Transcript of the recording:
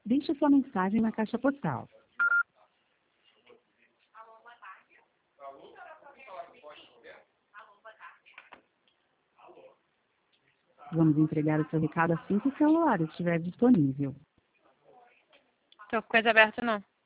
Deixe sua mensagem na caixa postal. Vamos entregar o seu recado assim que o celular estiver disponível. Tô com coisa aberta, não.